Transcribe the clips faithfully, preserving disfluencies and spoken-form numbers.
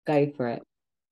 go for it.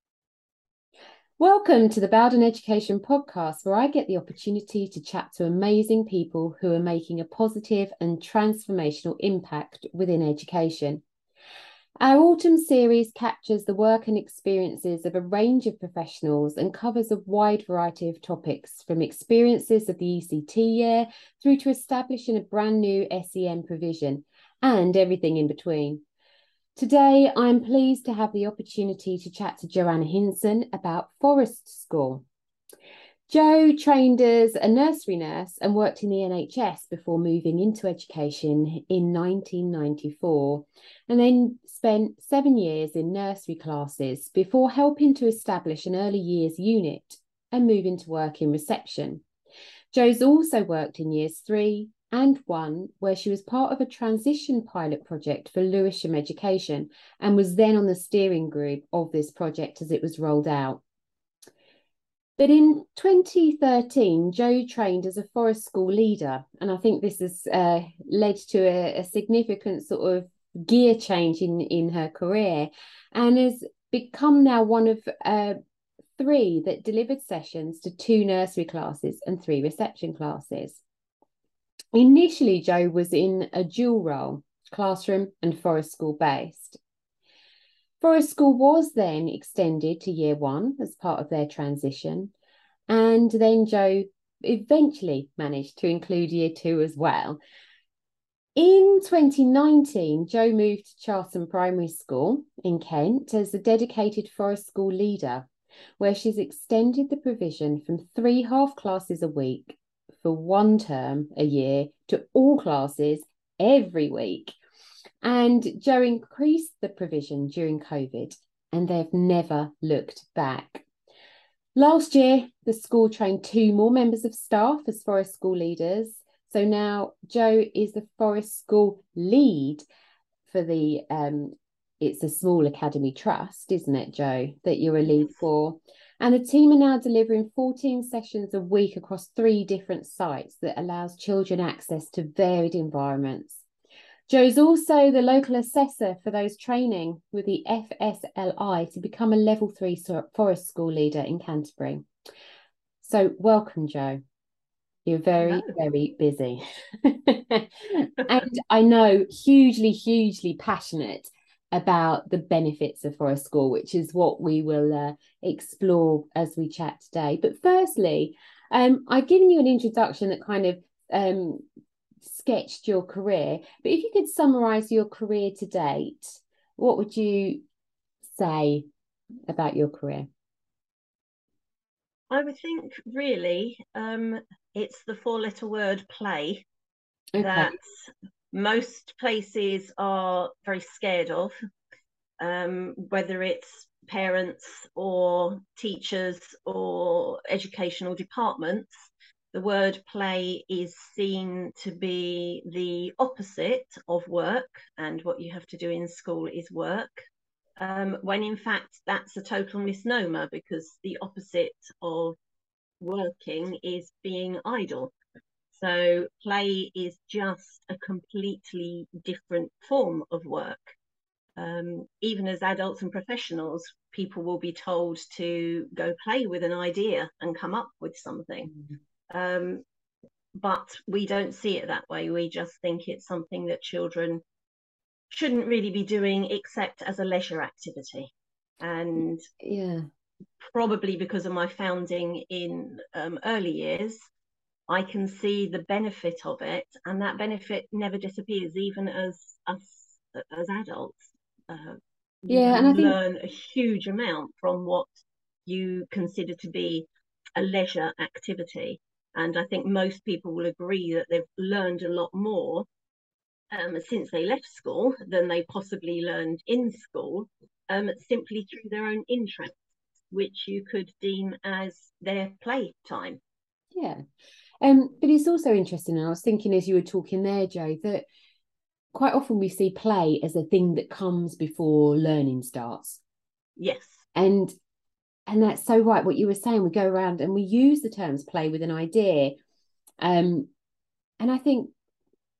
Welcome to the Bowden Education Podcast, where I get the opportunity to chat to amazing people who are making a positive and transformational impact within education. Our autumn series captures the work and experiences of a range of professionals and covers a wide variety of topics, from experiences of the E C T year through to establishing a brand new S E N provision and everything in between. Today, I'm pleased to have the opportunity to chat to Joanna Hinson about Forest School. Jo trained as a nursery nurse and worked in the N H S before moving into education in nineteen ninety-four, and then spent seven years in nursery classes before helping to establish an early years unit and moving to work in reception. Jo's also worked in years three and one, where she was part of a transition pilot project for Lewisham Education and was then on the steering group of this project as it was rolled out. But in twenty thirteen, Jo trained as a Forest School leader, and I think this has uh, led to a, a significant sort of gear change in, in her career, and has become now one of uh, three that delivered sessions to two nursery classes and three reception classes. Initially, Jo was in a dual role, classroom and Forest School based. Forest School was then extended to year one as part of their transition, and then Jo eventually managed to include year two as well. In twenty nineteen, Jo moved to Charlton Primary School in Kent as a dedicated Forest School leader, where she's extended the provision from three half classes a week for one term a year to all classes every week. And Jo increased the provision during COVID, and they've never looked back. Last year, the school trained two more members of staff as Forest School leaders. So now Jo is the Forest School lead for the, um, it's a small academy trust, isn't it, Jo, that you're a lead for? And the team are now delivering fourteen sessions a week across three different sites that allows children access to varied environments. Jo's also the local assessor for those training with the F S L I to become a level three Forest School leader in Canterbury. So welcome, Jo. You're very, Hello. very busy. And I know hugely, hugely passionate about the benefits of Forest School, which is what we will uh, explore as we chat today. But firstly, um, I've given you an introduction that kind of um, sketched your career. But if you could summarise your career to date, what would you say about your career? I would think really um, it's the four-letter word play Okay. that most places are very scared of, um, whether it's parents or teachers or educational departments. The word play is seen to be the opposite of work, and what you have to do in school is work. Um, when in fact that's a total misnomer, because the opposite of working is being idle. So play is just a completely different form of work. Um, even as adults and professionals, people will be told to go play with an idea and come up with something. Mm-hmm. Um, but we don't see it that way. We just think it's something that children shouldn't really be doing except as a leisure activity. And yeah, probably because of my founding in um, early years, I can see the benefit of it, and that benefit never disappears, even as us as adults. Uh, yeah, you and I think learn a huge amount from what you consider to be a leisure activity. And I think most people will agree that they've learned a lot more um, since they left school than they possibly learned in school, um, simply through their own interests, which you could deem as their playtime. Yeah. Um, but it's also interesting, and I was thinking as you were talking there, Jo, that quite often we see play as a thing that comes before learning starts. Yes. And and that's so right what you were saying. We go around and we use the terms play with an idea. Um, and I think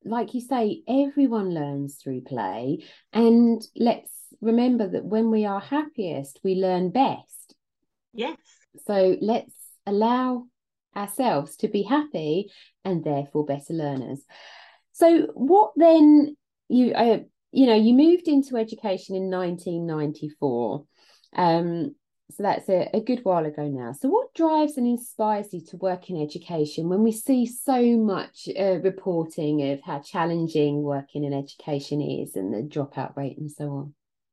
like you say, everyone learns through play. And let's remember that when we are happiest, we learn best. Yes. So let's allow ourselves to be happy and therefore better learners. So what then, you uh, you know, you moved into education in nineteen ninety-four. Um, so that's a, a good while ago now. So what drives and inspires you to work in education when we see so much uh, reporting of how challenging working in education is and the dropout rate and so on?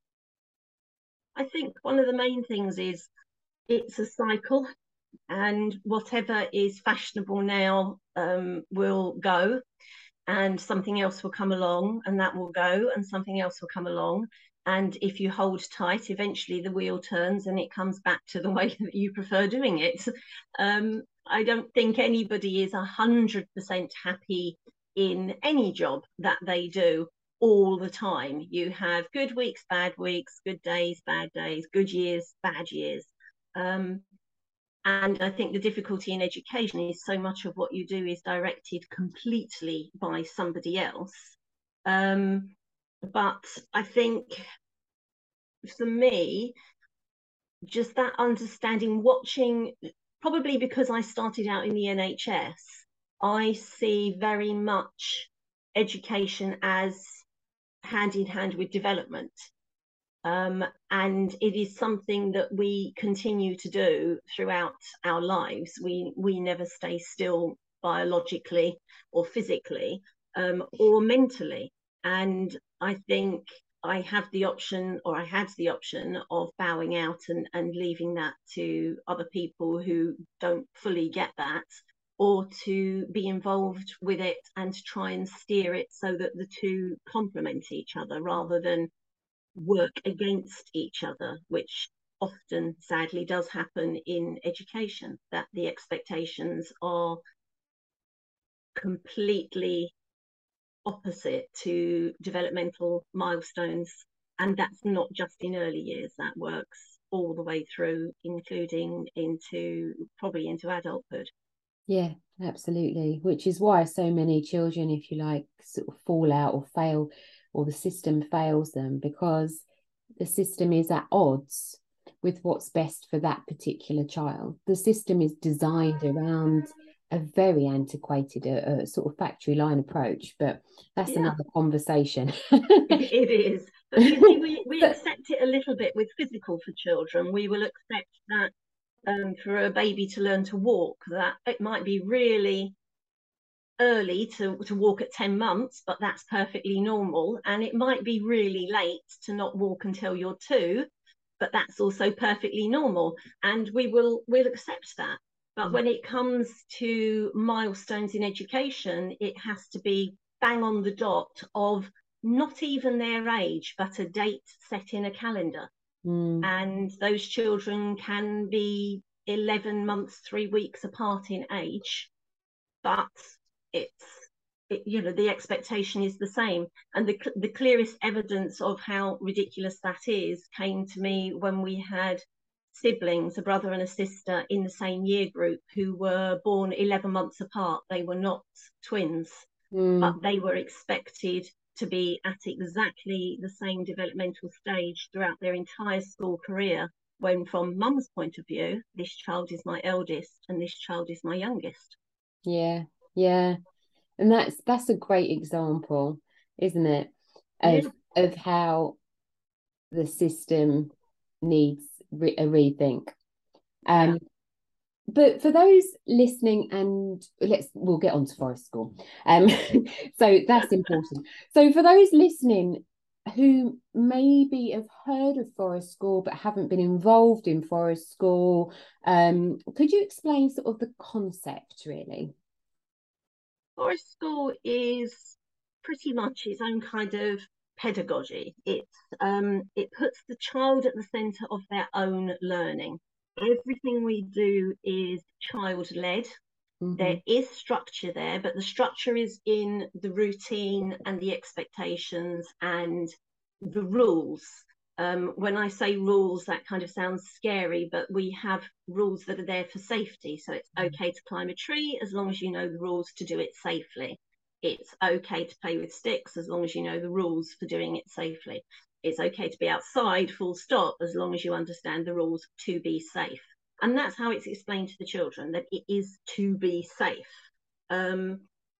I think one of the main things is it's a cycle, and whatever is fashionable now um, will go, and something else will come along, and that will go, and something else will come along. And if you hold tight, eventually the wheel turns and it comes back to the way that you prefer doing it. Um, I don't think anybody is one hundred percent happy in any job that they do all the time. You have good weeks, bad weeks, good days, bad days, good years, bad years. Um, and I think the difficulty in education is so much of what you do is directed completely by somebody else. Um, but I think for me, just that understanding, watching, probably because I started out in the N H S, I see very much education as hand in hand with development. Um, and it is something that we continue to do throughout our lives. We we never stay still biologically or physically um, or mentally. And I think I have the option, or I had the option of bowing out and, and leaving that to other people who don't fully get that, or to be involved with it and try and steer it so that the two complement each other rather than work against each other, which often sadly does happen in education, that the expectations are completely opposite to developmental milestones. And that's not just in early years, that works all the way through, including into probably into adulthood. Yeah, absolutely. Which is why so many children, if you like, sort of fall out or fail, or the system fails them, because the system is at odds with what's best for that particular child. The system is designed around a very antiquated, uh, uh, sort of factory line approach, but that's yeah. another conversation. It is. But you see, we, we accept it a little bit with physical for children. We will accept that um, for a baby to learn to walk, that it might be really early to, to walk at ten months, but that's perfectly normal. And it might be really late to not walk until you're two, but that's also perfectly normal. And we will we'll accept that. But when it comes to milestones in education, it has to be bang on the dot of not even their age, but a date set in a calendar. Mm. And those children can be eleven months, three weeks apart in age, but it's, it, you know, the expectation is the same. And the, the clearest evidence of how ridiculous that is came to me when we had siblings, a brother and a sister in the same year group, who were born eleven months apart. They were not twins, mm. but they were expected to be at exactly the same developmental stage throughout their entire school career, when from mum's point of view, this child is my eldest and this child is my youngest. Yeah, yeah. And that's that's a great example, isn't it, of yeah. of how the system needs re- a rethink. Um, yeah. But for those listening, and let's we'll get on to Forest School. Um, so that's important. So for those listening who maybe have heard of Forest School but haven't been involved in Forest School, um, could you explain sort of the concept, really? Forest School is pretty much its own kind of pedagogy. It's um, it puts the child at the centre of their own learning. Everything we do is child-led. Mm-hmm. There is structure there, but the structure is in the routine and the expectations and the rules. Um, when I say rules, that kind of sounds scary, but we have rules that are there for safety. So it's okay to climb a tree as long as you know the rules to do it safely. It's okay to play with sticks as long as you know the rules for doing it safely. It's okay to be outside, full stop, as long as you understand the rules to be safe. And that's how it's explained to the children, that it is to be safe. Um,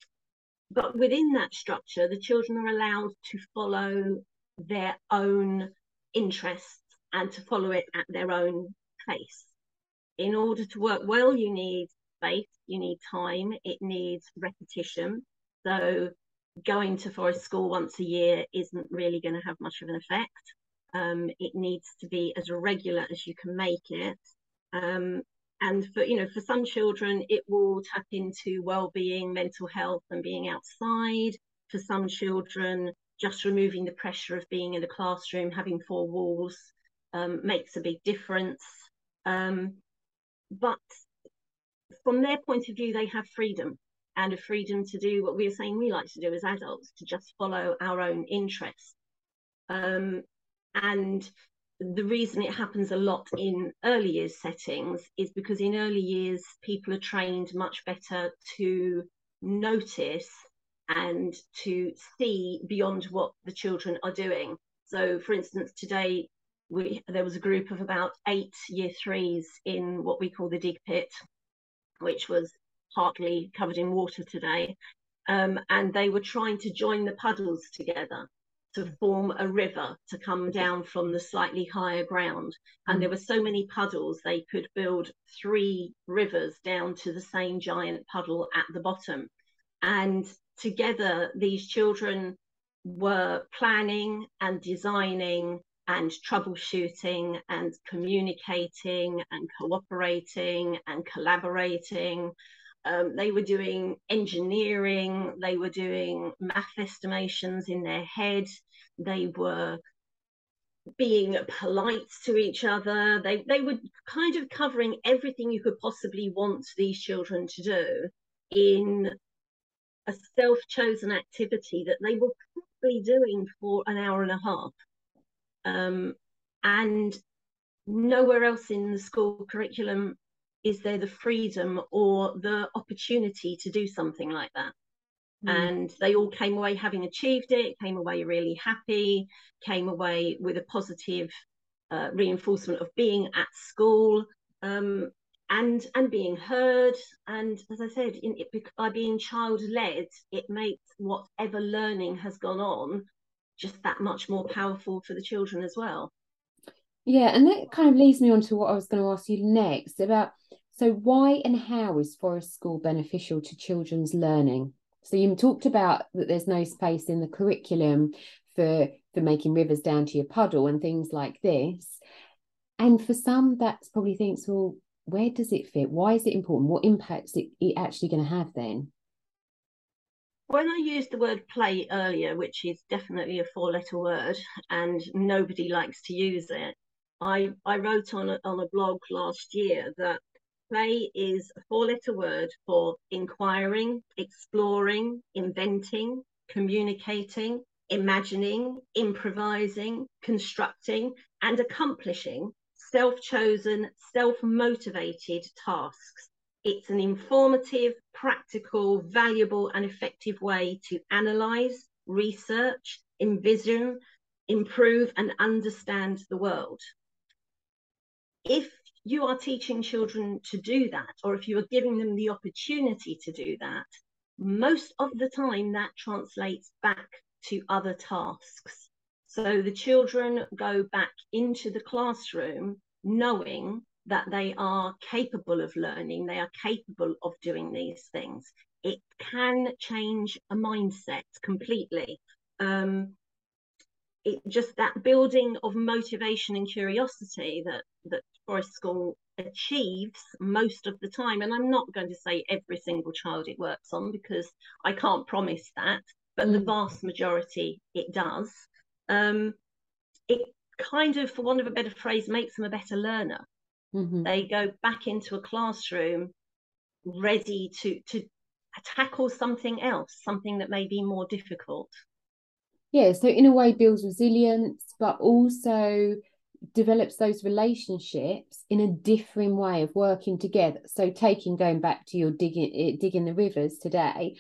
but within that structure, the children are allowed to follow their own interests and to follow it at their own pace. In order to work well, you need space, you need time, it needs repetition. So going to forest school once a year isn't really going to have much of an effect. Um, it needs to be as regular as you can make it. Um, and for, you know, for some children, it will tap into well-being, mental health and being outside. For some children, just removing the pressure of being in a classroom, having four walls, um, makes a big difference. Um, but from their point of view, they have freedom, and a freedom to do what we are saying we like to do as adults, to just follow our own interests. Um, and the reason it happens a lot in early years settings is because in early years, people are trained much better to notice and to see beyond what the children are doing. So, for instance, today, we, there was a group of about eight year threes in what we call the dig pit, which was partly covered in water today. Um, and they were trying to join the puddles together to form a river to come down from the slightly higher ground. And mm. there were so many puddles, they could build three rivers down to the same giant puddle at the bottom. And together, these children were planning and designing and troubleshooting and communicating and cooperating and collaborating. Um, they were doing engineering, they were doing math estimations in their head, they were being polite to each other, they, they were kind of covering everything you could possibly want these children to do in a self-chosen activity that they were probably doing for an hour and a half. Um, and nowhere else in the school curriculum is there the freedom or the opportunity to do something like that. Mm. And they all came away having achieved it, came away really happy, came away with a positive uh, reinforcement of being at school, um, and and being heard. And as I said, in, it, by being child-led, it makes whatever learning has gone on just that much more powerful for the children as well. Yeah, and that kind of leads me on to what I was going to ask you next about, so why and how is forest school beneficial to children's learning? So you talked about that there's no space in the curriculum for, for making rivers down to your puddle and things like this. And for some, that's probably thinks, well, where does it fit? Why is it important? What impacts it, it actually going to have then? When I used the word play earlier, which is definitely a four-letter word and nobody likes to use it, I, I wrote on a, on a blog last year that play is a four-letter word for inquiring, exploring, inventing, communicating, imagining, improvising, constructing, and accomplishing self-chosen, self-motivated tasks. It's an informative, practical, valuable, and effective way to analyze, research, envision, improve, and understand the world. If you are teaching children to do that, or if you are giving them the opportunity to do that, most of the time that translates back to other tasks. So the children go back into the classroom knowing that they are capable of learning, they are capable of doing these things. It can change a mindset completely. Um, it just that building of motivation and curiosity that, that Forest School achieves most of the time, and I'm not going to say every single child it works on because I can't promise that, but mm. the vast majority it does. Um, it kind of, for want of a better phrase, makes them a better learner. Mm-hmm. They go back into a classroom ready to, to tackle something else, something that may be more difficult. Yeah, so in a way builds resilience, but also develops those relationships in a different way of working together. So taking, going back to your digging, digging the rivers today,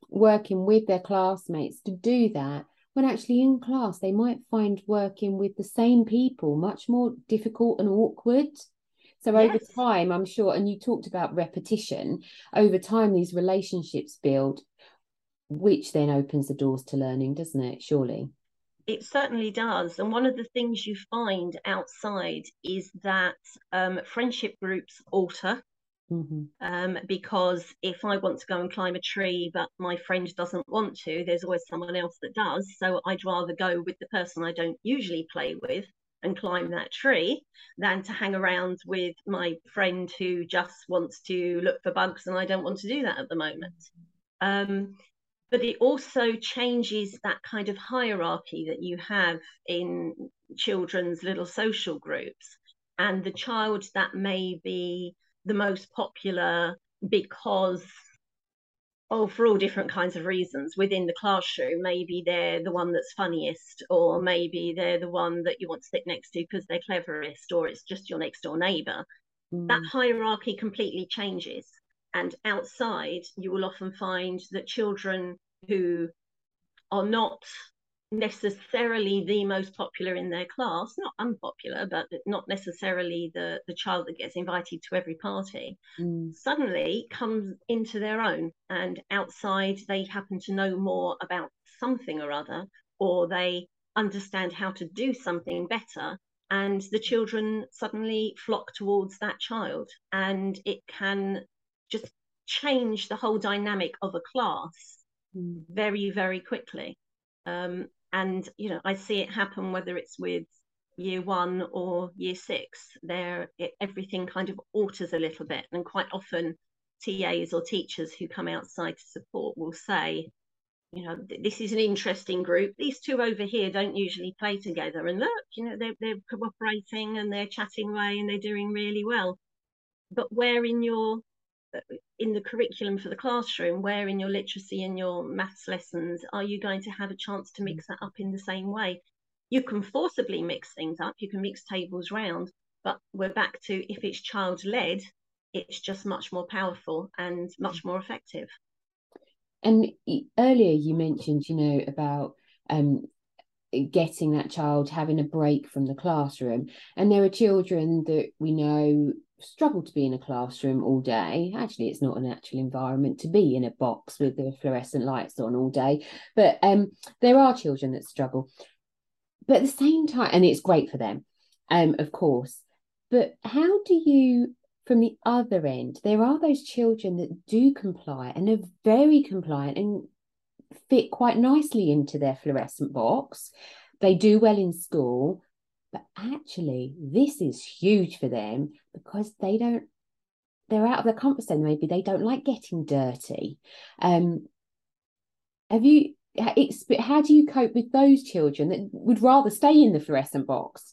working with their classmates to do that, when actually in class they might find working with the same people much more difficult and awkward. So over Yes. time, I'm sure, and you talked about repetition, over time these relationships build, which then opens the doors to learning, doesn't it? Surely. It certainly does. And one of the things you find outside is that um, friendship groups alter. Mm-hmm. Um, because if I want to go and climb a tree, but my friend doesn't want to, there's always someone else that does. So I'd rather go with the person I don't usually play with and climb that tree than to hang around with my friend who just wants to look for bugs, and I don't want to do that at the moment. Um, but it also changes that kind of hierarchy that you have in children's little social groups. And the child that may be the most popular because, oh, for all different kinds of reasons within the classroom, maybe they're the one that's funniest, or maybe they're the one that you want to sit next to because they're cleverest, or it's just your next door neighbor. Mm. That hierarchy completely changes. And outside, you will often find that children who are not necessarily the most popular in their class, not unpopular, but not necessarily the, the child that gets invited to every party, Mm. suddenly comes into their own. And outside, they happen to know more about something or other, or they understand how to do something better. And the children suddenly flock towards that child, and it can just change the whole dynamic of a class Mm. very, very quickly. Um, and, you know, I see it happen whether it's with year one or year six. There, it, everything kind of alters a little bit. And quite often, T As or teachers who come outside to support will say, you know, this is an interesting group. These two over here don't usually play together. And look, you know, they're, they're cooperating and they're chatting away and they're doing really well. But where in your in the curriculum for the classroom, where in your literacy and your maths lessons are you going to have a chance to mix that up in the same way? You can forcibly mix things up, you can mix tables round, but we're back to, if it's child led, it's just much more powerful and much more effective. And earlier you mentioned, you know, about um, getting that child having a break from the classroom. And there are children that we know struggle to be in a classroom all day. Actually, it's not a natural environment to be in a box with the fluorescent lights on all day. But um, there are children that struggle. But at the same time, and it's great for them, um, of course. But how do you, from the other end, there are those children that do comply and are very compliant and fit quite nicely into their fluorescent box. They do well in school, but actually this is huge for them because they don't, they're out of their comfort zone. Maybe they don't like getting dirty. Um, have you, it's, how do you cope with those children that would rather stay in the fluorescent box?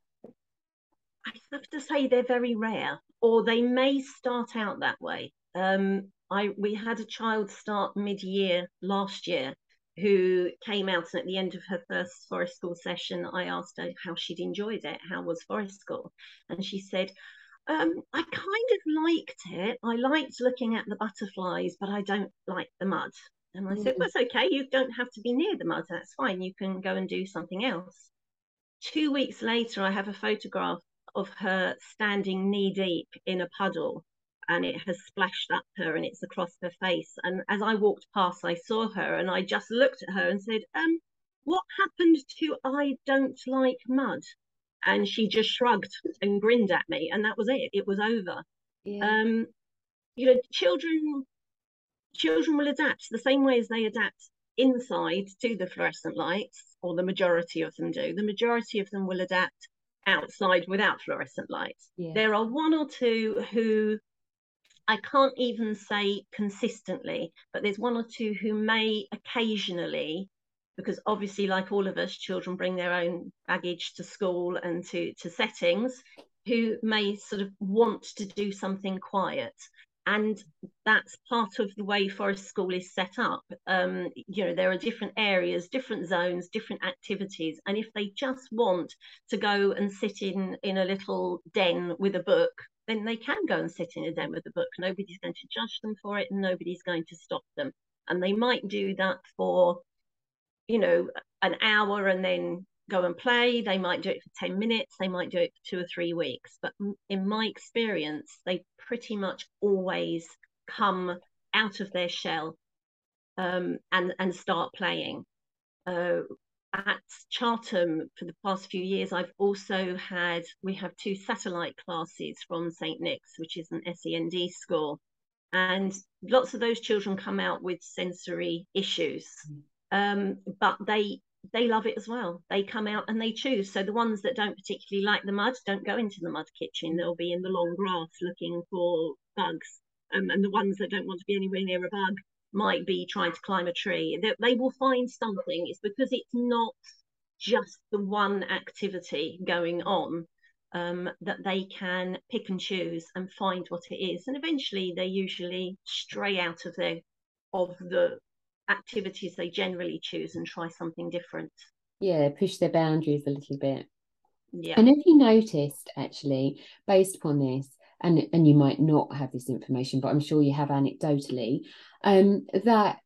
I have to say they're very rare, or they may start out that way. Um, I we had a child start mid-year last year who came out, and at the end of her first forest school session, I asked her how she'd enjoyed it, how was forest school, and she said, um, I kind of liked it. I liked looking at the butterflies, but I don't like the mud. And I said, well, it's okay. You don't have to be near the mud. That's fine. You can go and do something else. Two weeks later, I have a photograph of her standing knee deep in a puddle, and it has splashed up her and it's across her face. And as I walked past, I saw her and I just looked at her and said, um, what happened to I don't like mud? And she just shrugged and grinned at me, and that was it. It was over. Yeah. Um, you know, children children will adapt the same way as they adapt inside to the fluorescent lights, or the majority of them do. The majority of them will adapt outside without fluorescent lights. Yeah. There are one or two who I can't even say consistently, but there's one or two who may occasionally, because obviously, like all of us, children bring their own baggage to school and to, to settings, who may sort of want to do something quiet. And that's part of the way forest school is set up. Um, you know, there are different areas, different zones, different activities. And if they just want to go and sit in, in a little den with a book, then they can go and sit in a den with a book. Nobody's going to judge them for it, and nobody's going to stop them. and they might do that for, you know, an hour and then go and play. They might do it for ten minutes, they might do it for two or three weeks. But in my experience, they pretty much always come out of their shell um, and, and start playing. Uh, at Chartham for the past few years, I've also had, we have two satellite classes from Saint Nick's, which is an S E N D school. And lots of those children come out with sensory issues, um, but they they love it as well. They come out and they choose. So the ones that don't particularly like the mud don't go into the mud kitchen. They'll be in the long grass looking for bugs. Um, and the ones that don't want to be anywhere near a bug might be trying to climb a tree. They, they will find something. It's because it's not just the one activity going on, um, that they can pick and choose and find what it is. And eventually they usually stray out of their of the activities they generally choose and try something different. Yeah, push their boundaries a little bit. Yeah. And have you noticed, actually, based upon this, and and you might not have this information, but I'm sure you have anecdotally, um, that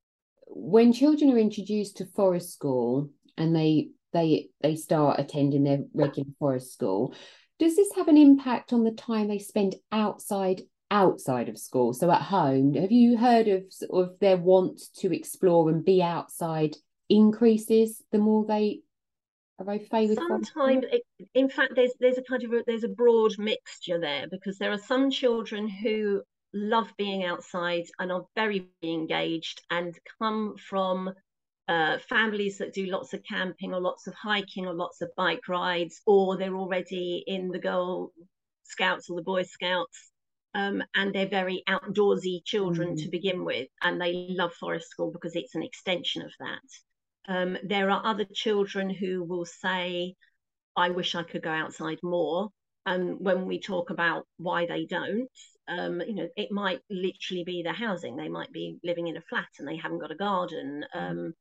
when children are introduced to forest school and they they they start attending their regular forest school, does this have an impact on the time they spend outside outside of school? So at home, have you heard of of their want to explore and be outside increases the more they are au fait with sometimes it, in fact there's there's a kind of a, there's a broad mixture there, because there are some children who love being outside and are very engaged and come from uh, families that do lots of camping or lots of hiking or lots of bike rides, or they're already in the Girl Scouts or the Boy Scouts, um, and they're very outdoorsy children mm. to begin with, and they love forest school because it's an extension of that. Um, there are other children who will say, I wish I could go outside more. And when we talk about why they don't, um, you know, it might literally be their housing. They might be living in a flat and they haven't got a garden. Um,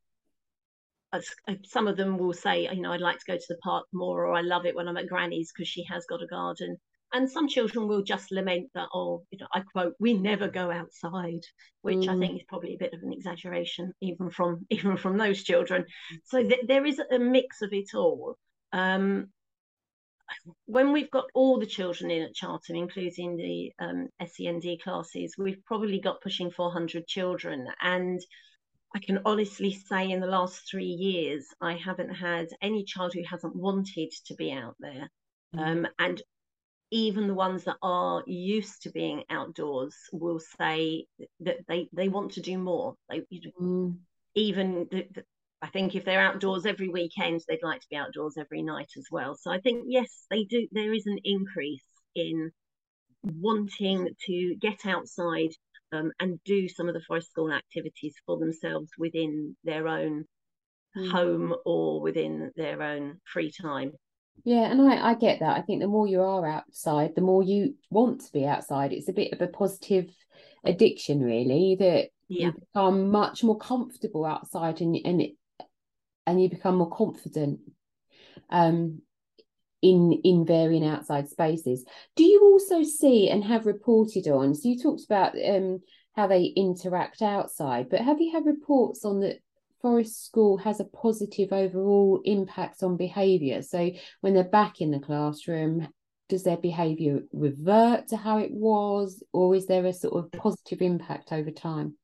some of them will say, you know, I'd like to go to the park more, or I love it when I'm at Granny's because she has got a garden. And some children will just lament that, oh, you know, I quote, we never go outside, which mm. I think is probably a bit of an exaggeration, even from even from those children. So th- there is a mix of it all. Um, when we've got all the children in at Chartham, including the um, S E N D classes, we've probably got pushing four hundred children. And I can honestly say in the last three years, I haven't had any child who hasn't wanted to be out there. Mm. Um, and even the ones that are used to being outdoors will say that they, they want to do more. They, you know, mm. even the, the, I think if they're outdoors every weekend, they'd like to be outdoors every night as well. So I think, yes, they do. There is an increase in wanting to get outside um, and do some of the forest school activities for themselves within their own mm. home or within their own free time. Yeah, and I, I get that. I think the more you are outside, the more you want to be outside. It's a bit of a positive addiction, really, that yeah. you become much more comfortable outside, and and it, and you become more confident um, in in varying outside spaces. Do you also see and have reported on? So you talked about um, how they interact outside, but have you had reports on that? Forest school has a positive overall impact on behaviour. So when they're back in the classroom, does their behaviour revert to how it was, or is there a sort of positive impact over time?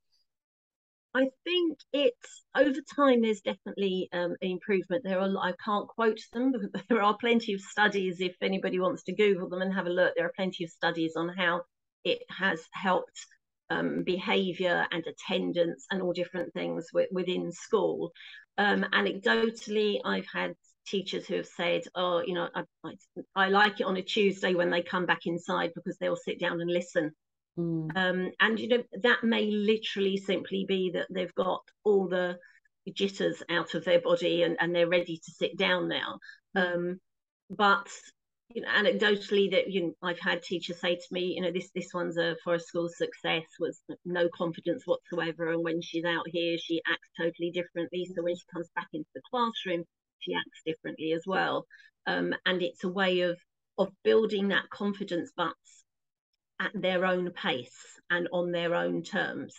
I think it's over time. There's definitely um, an improvement. There are, I can't quote them, but there are plenty of studies. If anybody wants to Google them and have a look, there are plenty of studies on how it has helped Um, behaviour and attendance and all different things w- within school. Um, anecdotally, I've had teachers who have said, oh, you know, I, I, I like it on a Tuesday when they come back inside because they'll sit down and listen. Mm. Um, and, you know, that may literally simply be that they've got all the jitters out of their body and, and they're ready to sit down now. Mm. Um, but you know, anecdotally, that you know, I've had teachers say to me, you know, this this one's a forest school success, was no confidence whatsoever, and when she's out here, she acts totally differently. So when she comes back into the classroom, she acts differently as well. Um, and it's a way of of building that confidence, but at their own pace and on their own terms.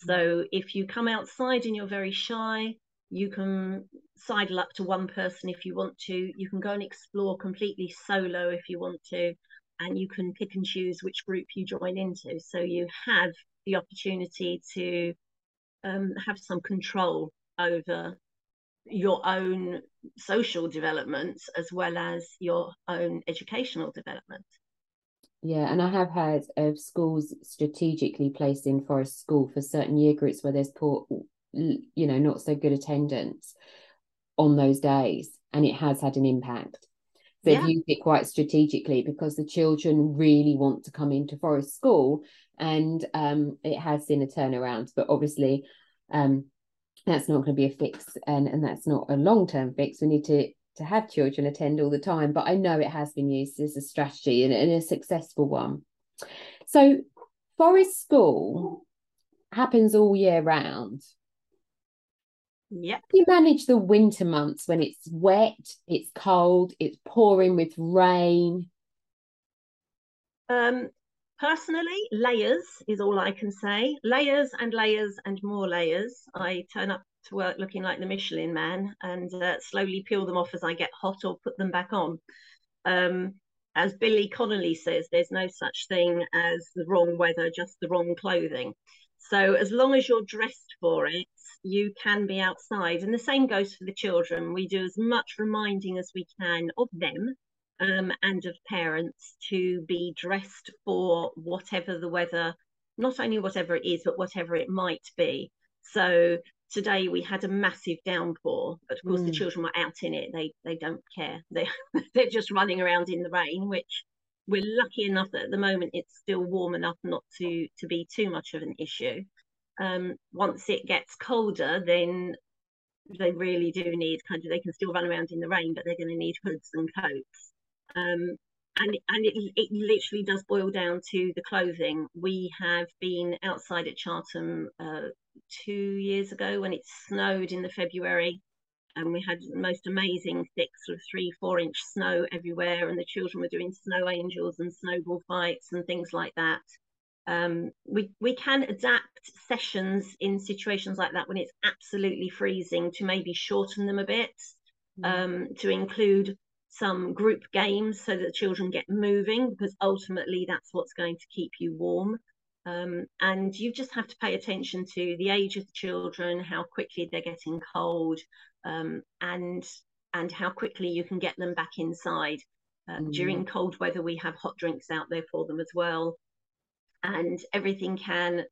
So if you come outside and you're very shy, you can sidle up to one person if you want to. You can go and explore completely solo if you want to, and you can pick and choose which group you join into. So you have the opportunity to um, have some control over your own social development as well as your own educational development. Yeah, and I have heard of schools strategically placed in Forest School for certain year groups where there's poor, you know, not so good attendance on those days, and it has had an impact. They've Yeah. used it quite strategically because the children really want to come into Forest School, and um, it has seen a turnaround. But obviously, um, that's not going to be a fix, and, and that's not a long-term fix. We need to to have children attend all the time, but I know it has been used as a strategy and, and a successful one. So Forest School happens all year round. Yep. You manage the winter months when it's wet, it's cold, it's pouring with rain. Um, personally, layers is all I can say. Layers and layers and more layers. I turn up to work looking like the Michelin Man and uh, slowly peel them off as I get hot or put them back on. Um, as Billy Connolly says, there's no such thing as the wrong weather, just the wrong clothing. So as long as you're dressed for it, you can be outside. And the same goes for the children. We do as much reminding as we can of them um, and of parents to be dressed for whatever the weather, not only whatever it is, but whatever it might be. So today we had a massive downpour, but of course mm. the children were out in it. They they don't care. They they're just running around in the rain, which we're lucky enough that at the moment it's still warm enough not to to be too much of an issue. Um, once it gets colder, then they really do need kind of, they can still run around in the rain, but they're going to need hoods and coats. Um, and and it, it literally does boil down to the clothing. We have been outside at Chartham uh, two years ago when it snowed in the February, and we had the most amazing thick sort of three, four inch snow everywhere, and the children were doing snow angels and snowball fights and things like that. Um, we we can adapt sessions in situations like that when it's absolutely freezing to maybe shorten them a bit, mm. um, to include some group games so that the children get moving, because ultimately that's what's going to keep you warm. Um, and you just have to pay attention to the age of the children, how quickly they're getting cold, um, and and how quickly you can get them back inside. Uh, mm. During cold weather, we have hot drinks out there for them as well. And everything can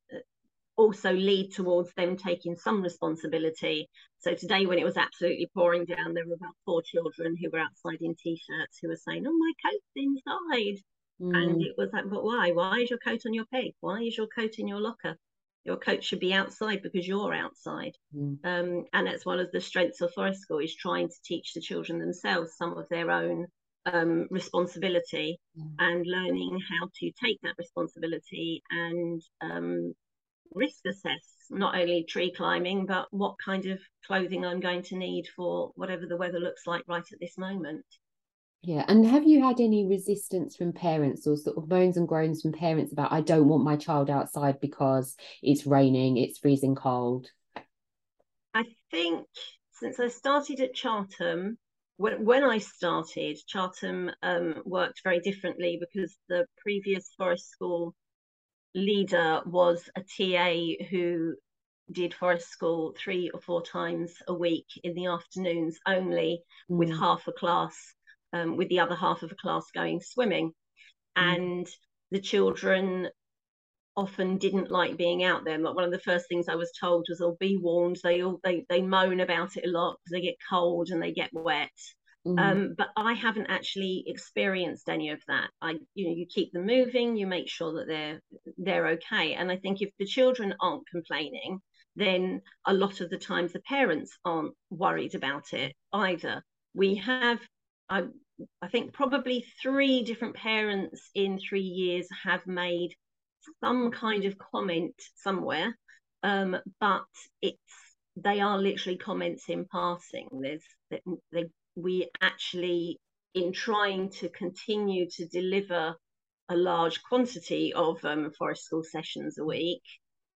also lead towards them taking some responsibility. So today, when it was absolutely pouring down, there were about four children who were outside in t-shirts who were saying, "Oh, my coat's inside." Mm. And it was like, but why? Why is your coat on your peg? Why is your coat in your locker? Your coat should be outside because you're outside. Mm. Um, and that's one of the strengths of Forest School, is trying to teach the children themselves some of their own um, responsibility, mm. and learning how to take that responsibility and um, risk assess not only tree climbing, but what kind of clothing I'm going to need for whatever the weather looks like right at this moment. Yeah. And have you had any resistance from parents, or sort of moans and groans from parents about, I don't want my child outside because it's raining, it's freezing cold? I think since I started at Chartham, when, when I started, Chartham um, worked very differently, because the previous Forest School leader was a T A who did Forest School three or four times a week in the afternoons only, mm. with half a class, um, with the other half of a class going swimming. Mm. And the children often didn't like being out there. Like, one of the first things I was told was, "Oh, be warned." They all they they moan about it a lot because they get cold and they get wet. Mm. Um, but I haven't actually experienced any of that. I, you know, you keep them moving, you make sure that they're they're okay. And I think if the children aren't complaining, then a lot of the times the parents aren't worried about it either. We have, I, I think probably three different parents in three years have made some kind of comment somewhere, um, but it's they are literally comments in passing. There's they, they, we actually, in trying to continue to deliver a large quantity of um, Forest School sessions a week,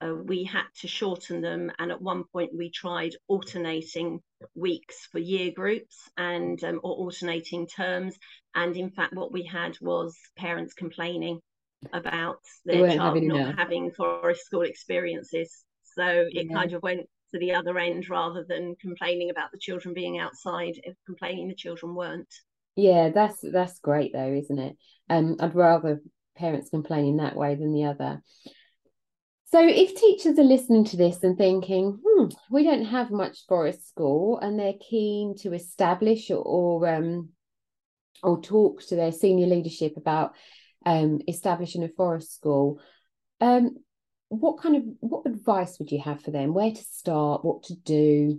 uh, we had to shorten them, and at one point we tried alternating weeks for year groups and um, or alternating terms, and in fact what we had was parents complaining about They their weren't child having not enough. having forest school experiences. So it Yeah. kind of went to the other end, rather than complaining about the children being outside, complaining the children weren't. Yeah, that's that's great though, isn't it? Um, I'd rather parents complaining that way than the other. So if teachers are listening to this and thinking, hmm, we don't have much forest school, and they're keen to establish or, or um or talk to their senior leadership about um establishing a forest school, um, what kind of what advice would you have for them? Where to start? What to do?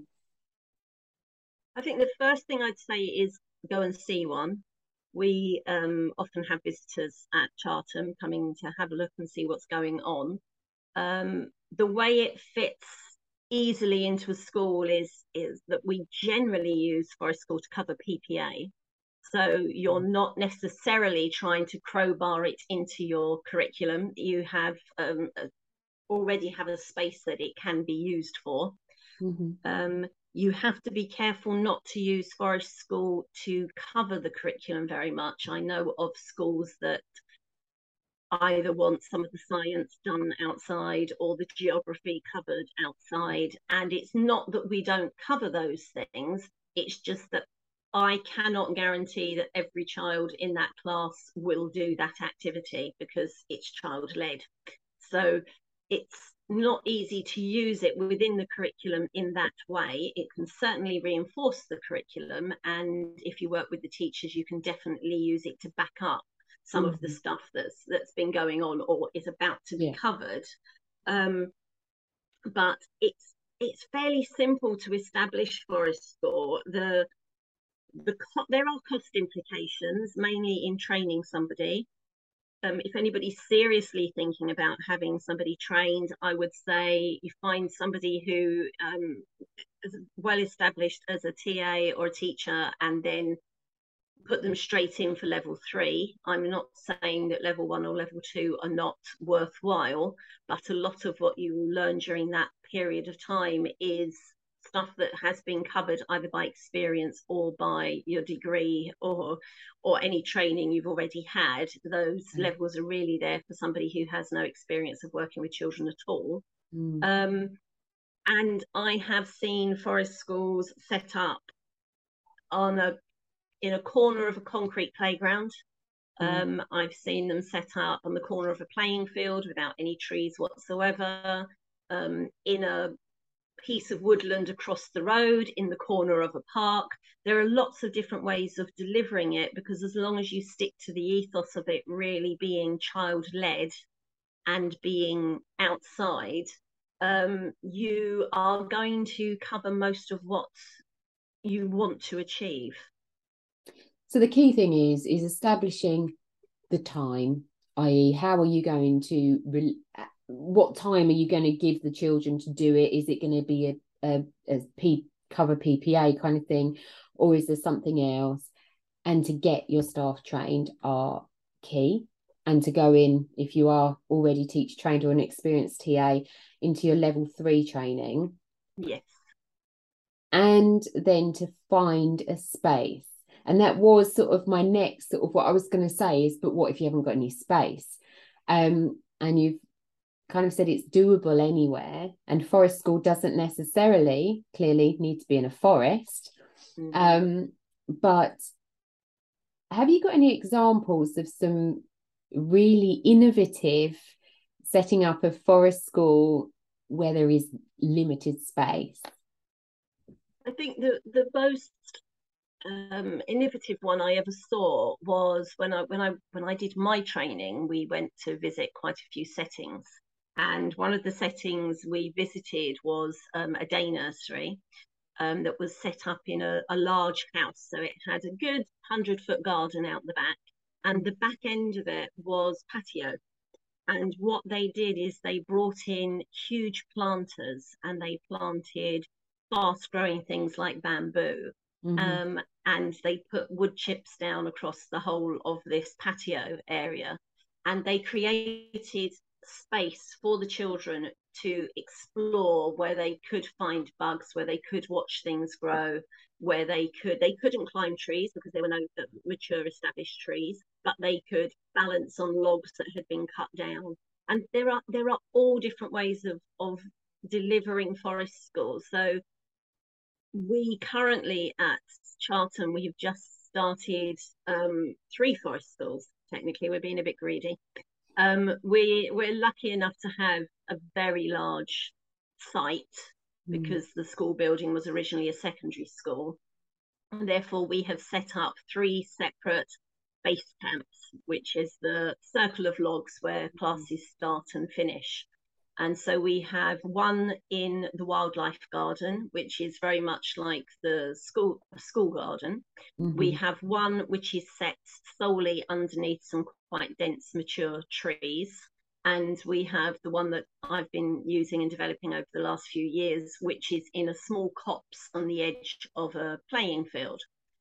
I think the first thing I'd say is go and see one. We um, often have visitors at Chartham coming to have a look and see what's going on. Um, the way it fits easily into a school is is that we generally use Forest School to cover P P A. So you're not necessarily trying to crowbar it into your curriculum. You have um, already have a space that it can be used for. Mm-hmm. Um, you have to be careful not to use Forest School to cover the curriculum very much. I know of schools that either want some of the science done outside or the geography covered outside. And it's not that we don't cover those things, it's just that I cannot guarantee that every child in that class will do that activity because it's child led. So it's not easy to use it within the curriculum in that way. It can certainly reinforce the curriculum, and if you work with the teachers, you can definitely use it to back up some mm-hmm. of the stuff that's that's been going on or is about to be yeah. covered. Um, but it's it's fairly simple to establish Forest School. The the there are cost implications, mainly in training somebody. Um, if anybody's seriously thinking about having somebody trained, I would say you find somebody who um, is well established as a T A or a teacher, and then put them straight in for level three. I'm not saying that level one or level two are not worthwhile, but a lot of what you learn during that period of time is stuff that has been covered either by experience or by your degree or or any training you've already had. Those mm. levels are really there for somebody who has no experience of working with children at all. Mm. Um, and I have seen Forest Schools set up on a in a corner of a concrete playground. Mm. Um, I've seen them set up on the corner of a playing field without any trees whatsoever, um, in a piece of woodland across the road, in the corner of a park. There are lots of different ways of delivering it, because as long as you stick to the ethos of it really being child-led and being outside, um, you are going to cover most of what you want to achieve. So the key thing is is establishing the time, that is, how are you going to re- what time are you going to give the children to do it? Is it going to be a, a, a P, cover P P A kind of thing, or is there something else? And to get your staff trained are key, and to go in, if you are already teacher trained or an experienced T A, into your level three training. Yes. And then to find a space. And that was sort of my next sort of what I was going to say is, but what if you haven't got any space? Um, and you've kind of said it's doable anywhere. And Forest School doesn't necessarily, clearly, need to be in a forest. Mm-hmm. Um, but have you got any examples of some really innovative setting up a forest school where there is limited space? I think the, the most Um, innovative one I ever saw was when I when I when I did my training. We went to visit quite a few settings, and one of the settings we visited was um, a day nursery um, that was set up in a, a large house. So it had a good hundred foot garden out the back, and the back end of it was patio. And what they did is they brought in huge planters, and they planted fast growing things like bamboo. Mm-hmm. Um, and they put wood chips down across the whole of this patio area, and they created space for the children to explore, where they could find bugs, where they could watch things grow, where they could they couldn't climb trees because there were no mature established trees, but they could balance on logs that had been cut down. And there are there are all different ways of of delivering forest schools. So we currently at Charlton, we have just started um, three forest schools. Technically, we're being a bit greedy. Um, we we're lucky enough to have a very large site because mm. the school building was originally a secondary school, and therefore we have set up three separate base camps, which is the circle of logs where classes start and finish. And so we have one in the wildlife garden, which is very much like the school school garden. Mm-hmm. We have one which is set solely underneath some quite dense mature trees. And we have the one that I've been using and developing over the last few years, which is in a small copse on the edge of a playing field.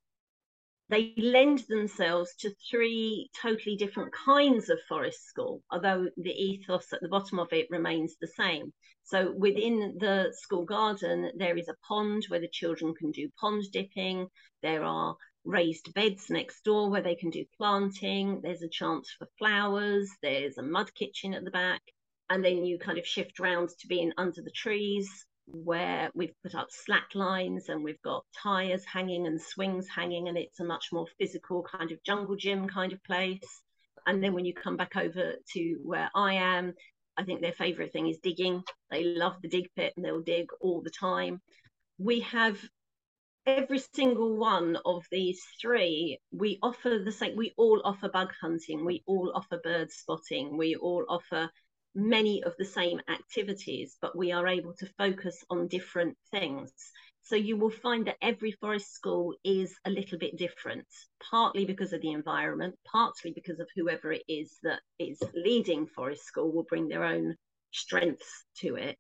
They lend themselves to three totally different kinds of forest school, although the ethos at the bottom of it remains the same. So within the school garden, there is a pond where the children can do pond dipping. There are raised beds next door where they can do planting. There's a chance for flowers. There's a mud kitchen at the back. And then you kind of shift round to being under the trees, where we've put up slack lines and we've got tires hanging and swings hanging, and it's a much more physical kind of jungle gym kind of place. And then when you come back over to where I am, I think their favorite thing is digging. They love the dig pit and they'll dig all the time. We have every single one of these three. We offer the same. We all offer bug hunting. We all offer bird spotting. We all offer many of the same activities, but we are able to focus on different things. So you will find that every forest school is a little bit different, partly because of the environment, partly because of whoever it is that is leading forest school will bring their own strengths to it.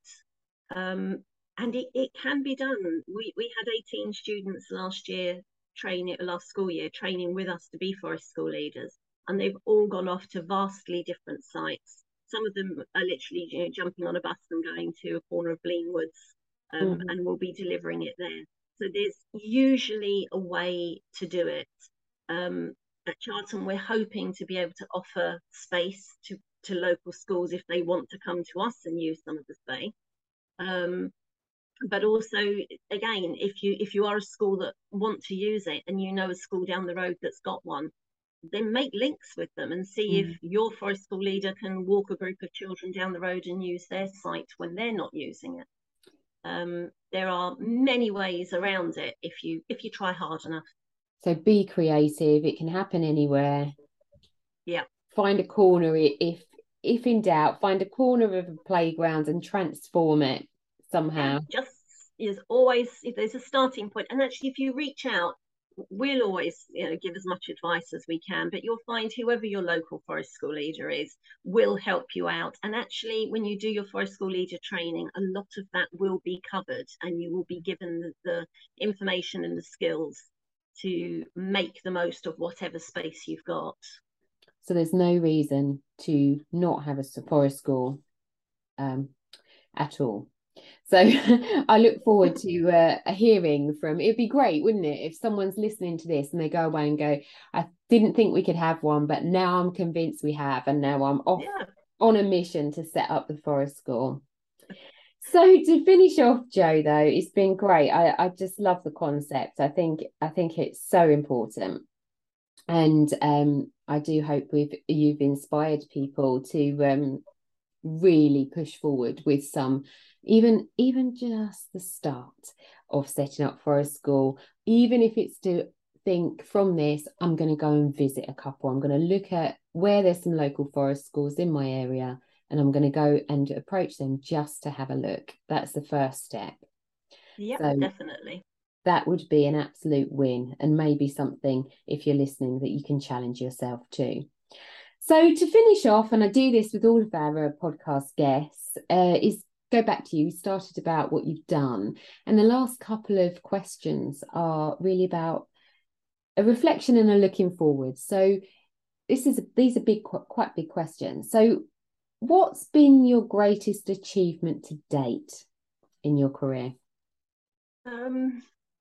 Um, and it, it can be done. We, we had eighteen students last year, training, last school year, training with us to be forest school leaders, and they've all gone off to vastly different sites. Some of them are literally, you know, jumping on a bus and going to a corner of Blean Woods, um, mm-hmm. and we'll be delivering it there. So there's usually a way to do it. Um, at Charlton, we're hoping to be able to offer space to, to local schools if they want to come to us and use some of the space. Um, but also, again, if you if you are a school that want to use it and you know a school down the road that's got one, then make links with them and see mm. if your forest school leader can walk a group of children down the road and use their site when they're not using it. Um, there are many ways around it if you if you try hard enough. So be creative. It can happen anywhere. Yeah. Find a corner. If if in doubt, find a corner of a playground and transform it somehow. Yeah, just is always, if there's a starting point, and actually if you reach out, we'll always, you know, give as much advice as we can, but you'll find whoever your local forest school leader is will help you out. And actually, when you do your forest school leader training, a lot of that will be covered and you will be given the, the information and the skills to make the most of whatever space you've got. So there's no reason to not have a forest school um, at all. So I look forward to uh, a hearing from, it'd be great, wouldn't it, if someone's listening to this and they go away and go, I didn't think we could have one, but now I'm convinced we have, and now I'm off yeah. on a mission to set up the forest school. So to finish off, Jo, though, it's been great. I, I just love the concept. I think I think it's so important. And um, I do hope we've you've inspired people to um, really push forward with some, even even just the start of setting up forest school, even if it's to think from this, I'm going to go and visit a couple. I'm going to look at where there's some local forest schools in my area, and I'm going to go and approach them just to have a look. That's the first step. Yeah, so definitely. That would be an absolute win, and maybe something, if you're listening, that you can challenge yourself to. So to finish off, and I do this with all of our uh, podcast guests, uh, is go back to you. You started about what you've done. And the last couple of questions are really about a reflection and a looking forward. So this is a, these are big, quite big questions. So What's been your greatest achievement to date in your career? Um,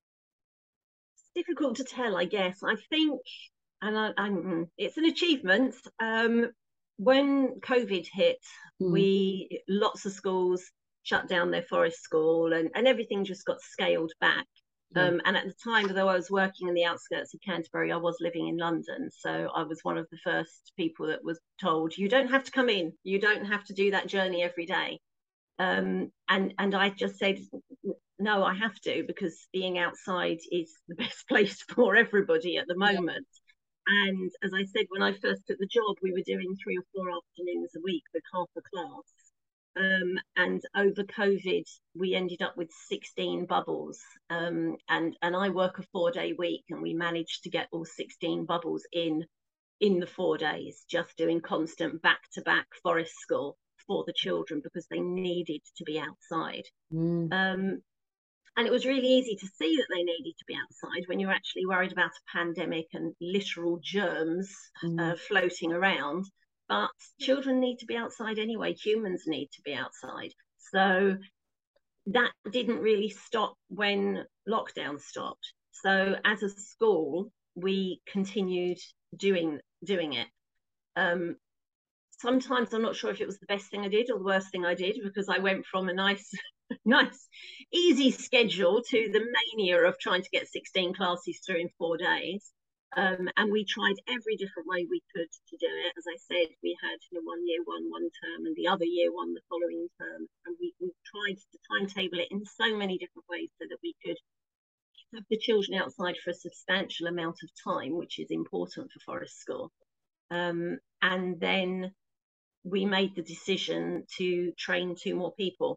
it's difficult to tell, I guess. I think, and I, I'm, it's an achievement. Um, when COVID hit, Mm. we lots of schools shut down their forest school, and, and everything just got scaled back. Yeah. Um, and at the time, though I was working in the outskirts of Canterbury, I was living in London. So I was one of the first people that was told, you don't have to come in, you don't have to do that journey every day. Um, and and I just said, no, I have to, because being outside is the best place for everybody at the Yeah. moment. And as I said, when I first took the job, we were doing three or four afternoons a week with half a class. Um, and over COVID, we ended up with sixteen bubbles. Um, and, and I work a four day week, and we managed to get all sixteen bubbles in in the four days, just doing constant back to back forest school for the children because they needed to be outside. Mm. Um, and it was really easy to see that they needed to be outside when you're actually worried about a pandemic and literal germs Mm. uh, floating around. But children need to be outside anyway, humans need to be outside. So that didn't really stop when lockdown stopped. So as a school, we continued doing doing it. Um, sometimes I'm not sure if it was the best thing I did or the worst thing I did, because I went from a nice, nice, easy schedule to the mania of trying to get sixteen classes through in four days. Um, and we tried every different way we could to do it. As I said, we had you know, one year one one term and the other year one the following term, and we, we tried to timetable it in so many different ways so that we could have the children outside for a substantial amount of time, which is important for forest school. Um, and then we made the decision to train two more people.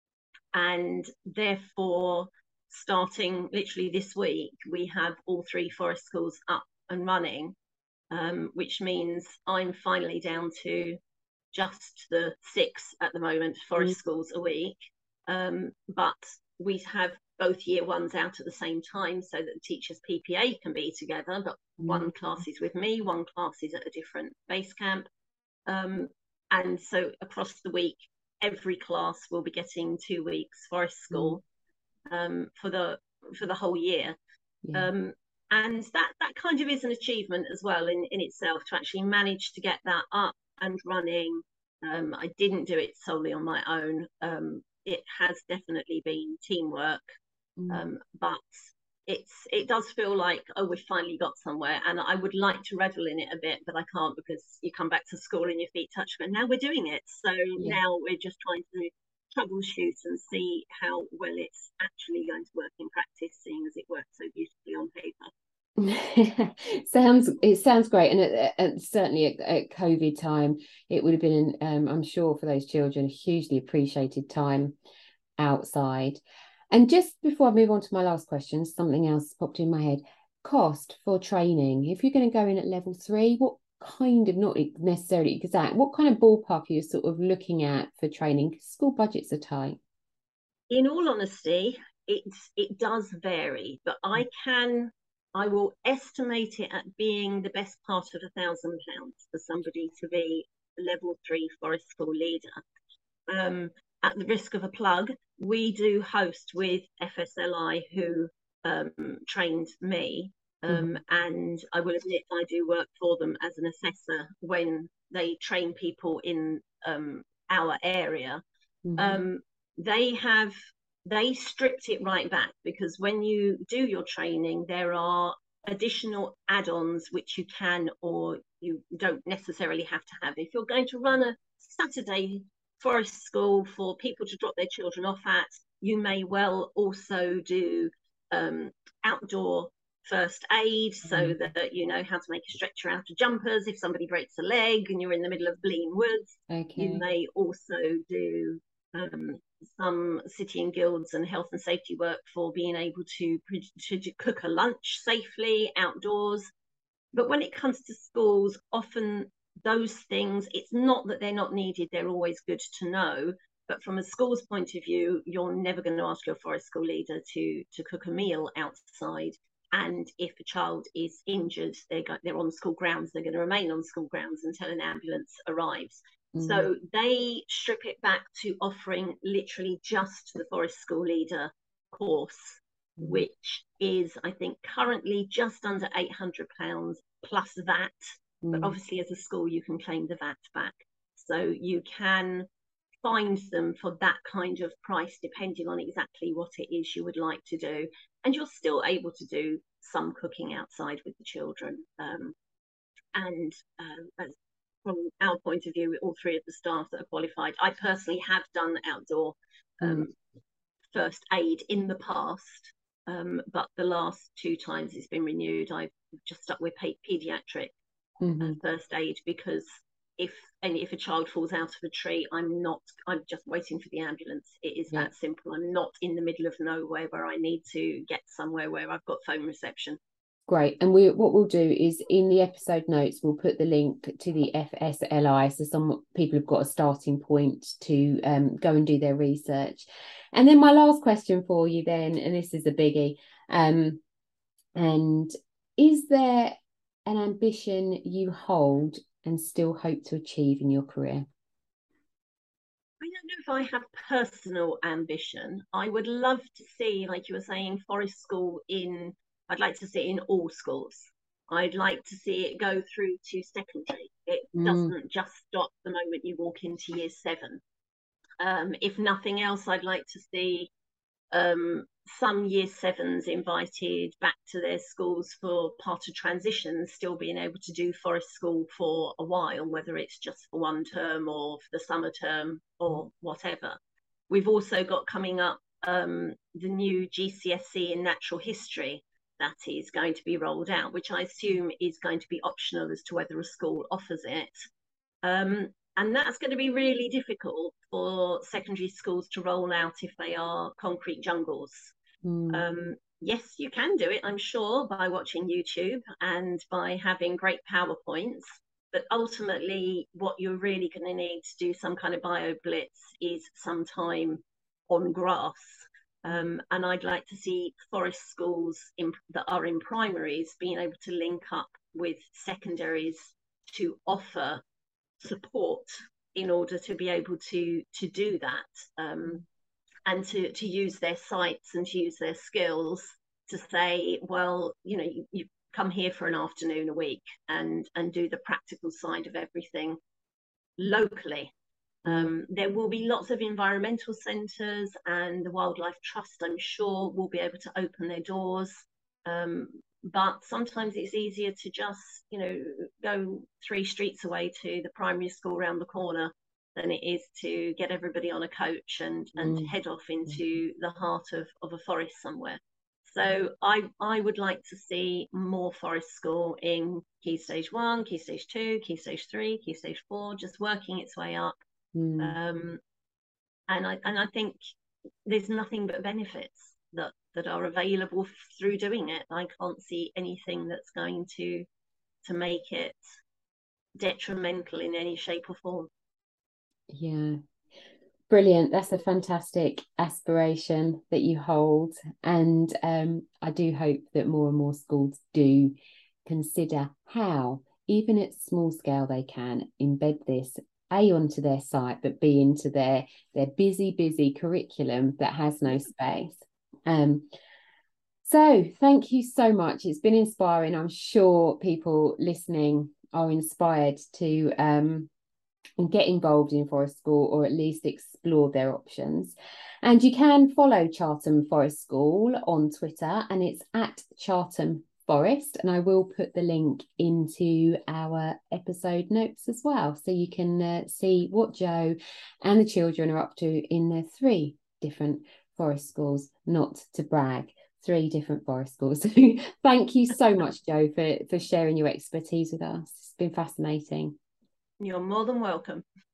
And therefore, starting literally this week, we have all three forest schools up and running, um, which means I'm finally down to just the six at the moment forest mm. schools a week. Um, but we have both year ones out at the same time so that the teachers' P P A can be together, but mm. one class is with me, one class is at a different base camp. Um, and so across the week, every class will be getting two weeks forest school um, for the for the whole year. Yeah. Um, and that that kind of is an achievement as well in, in itself, to actually manage to get that up and running. Um, I didn't do it solely on my own. Um, it has definitely been teamwork, mm. um, but it's it does feel like, oh, we've finally got somewhere, and I would like to revel in it a bit, but I can't, because you come back to school and your feet touch, and now we're doing it. So yeah. Now we're just trying to troubleshoot and see how well it's actually going to work in practice, seeing as it works so beautifully on paper. sounds it sounds great, and at, at, certainly at, at COVID time, it would have been, um, I'm sure, for those children, a hugely appreciated time outside. And just before I move on to my last question, something else popped in my head. Cost for training. If you're going to go in at level three, what kind of, not necessarily exact, what kind of ballpark are you sort of looking at for training? School budgets are tight. In all honesty, it's it does vary, but I can I will estimate it at being the best part of a thousand pounds for somebody to be a level three forest school leader. Um, at the risk of a plug, we do host with F S L I, who um, trained me, um, mm-hmm. and I will admit I do work for them as an assessor when they train people in um, our area. Mm-hmm. Um, they have they stripped it right back, because when you do your training, there are additional add-ons which you can or you don't necessarily have to have. If you're going to run a Saturday forest school for people to drop their children off at, you may well also do um, outdoor first aid, so mm-hmm. that you know how to make a stretcher out of jumpers if somebody breaks a leg and you're in the middle of Blean Woods. Okay. You may also do um, some city and guilds and health and safety work for being able to, to cook a lunch safely outdoors. But when it comes to schools, often those things, it's not that they're not needed, they're always good to know. But from a school's point of view, you're never going to ask your forest school leader to, to cook a meal outside. And if a child is injured, they're, they're on school grounds, they're going to remain on school grounds until an ambulance arrives. Mm. So they strip it back to offering literally just the Forest School Leader course, mm. which is, I think, currently just under eight hundred pounds plus V A T. Mm. But obviously, as a school, you can claim the V A T back. So you can find them for that kind of price, depending on exactly what it is you would like to do. And you're still able to do some cooking outside with the children. Um, and uh, as from our point of view, all three of the staff that are qualified, I personally have done outdoor um, mm. first aid in the past, um, but the last two times it's been renewed, I've just stuck with paediatric mm-hmm. uh, first aid, because if and if a child falls out of a tree, I'm not, I'm just waiting for the ambulance. It is yeah. that simple. I'm not in the middle of nowhere where I need to get somewhere where I've got phone reception. Great. And we what we'll do is in the episode notes, we'll put the link to the F S L I, so some people have got a starting point to um, go and do their research. And then my last question for you then, and this is a biggie, um, and is there an ambition you hold and still hope to achieve in your career? I don't know if I have personal ambition. I would love to see, like you were saying, Forest School in, I'd like to see it in all schools. I'd like to see it go through to secondary. It mm. doesn't just stop the moment you walk into year seven. Um, if nothing else, I'd like to see um, some year sevens invited back to their schools for part of transition, still being able to do Forest School for a while, whether it's just for one term or for the summer term or whatever. We've also got coming up um, the new G C S E in natural history that is going to be rolled out, which I assume is going to be optional as to whether a school offers it. Um, and that's going to be really difficult for secondary schools to roll out if they are concrete jungles. Mm. Um, yes, you can do it, I'm sure, by watching YouTube and by having great PowerPoints. But ultimately, what you're really going to need to do some kind of bio blitz is some time on grass. Um, and I'd like to see forest schools in, that are in primaries being able to link up with secondaries to offer support in order to be able to to do that, um, and to to use their sites and to use their skills to say, well, you know, you, you come here for an afternoon a week and and do the practical side of everything locally. Um, there will be lots of environmental centres, and the Wildlife Trust, I'm sure, will be able to open their doors. Um, but sometimes it's easier to just, you know, go three streets away to the primary school around the corner than it is to get everybody on a coach and, and mm. head off into the heart of, of a forest somewhere. So I, I would like to see more forest school in Key Stage one, Key Stage two, Key Stage three, Key Stage four, just working its way up. Mm. Um, and I and I think there's nothing but benefits that that are available through doing it. I can't see anything that's going to to make it detrimental in any shape or form. Yeah, brilliant. That's a fantastic aspiration that you hold, and um, I do hope that more and more schools do consider how, even at small scale, they can embed this A, onto their site, but B, into their their busy, busy curriculum that has no space. Um, so thank you so much. It's been inspiring. I'm sure people listening are inspired to um, get involved in Forest School, or at least explore their options. And you can follow Chartham Forest School on Twitter, and it's at Chartham Forest, and I will put the link into our episode notes as well, so you can uh, see what Jo and the children are up to in their three different forest schools. Not to brag, three different forest schools. Thank you so much, Jo, for for sharing your expertise with us. It's been fascinating. You're more than welcome.